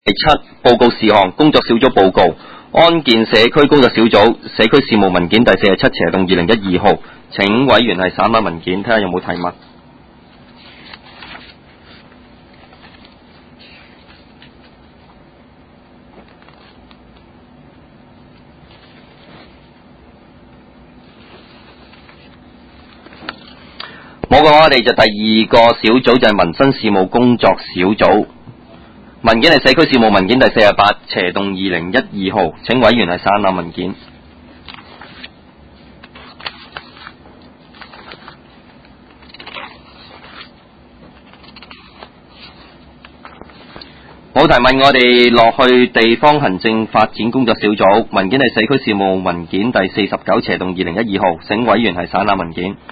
第7報告事項工作小組報告安健社區工作小組社區事務文件第47/2012號，請委員係省覽文件，睇下有冇提問。冇嘅話，我哋就第2個小組就係民生事務工作小組。文件係社區事務文件第48/2012號，請委員係省覽文件。冇提問，我哋落去地方行政發展工作小組，文件係社區事務文件第49/2012號，請委員係省覽文件。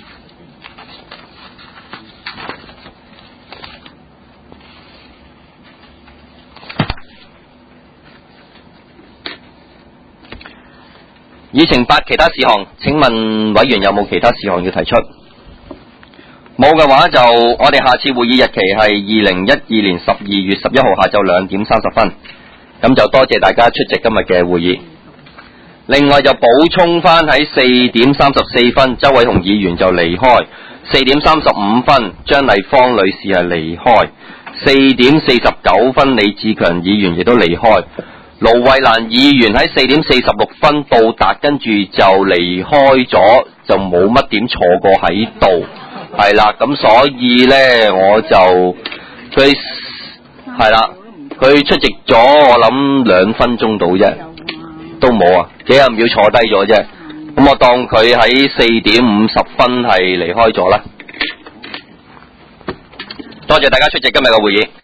議程8其他事項，請問委員有冇其他事項要提出？冇嘅話就我哋下次會議日期係2012年12月11號下晝2點30分，咁就多謝大家出席今日嘅會議。另外就補充翻喺4點34分，周偉雄議員就離開；4點35分，張麗芳女士係離開；4點49分，李志強議員亦都離開。盧慧蘭議員喺4點46分到達，跟住就離開咗，就冇乜點坐過喺度，係啦。咁所以呢，我就佢係啦，佢出席咗我諗2分鐘到啫，都冇啊，幾廿秒坐低咗啫。咁我當佢喺4點50分係離開咗啦。多謝大家出席今日嘅會議。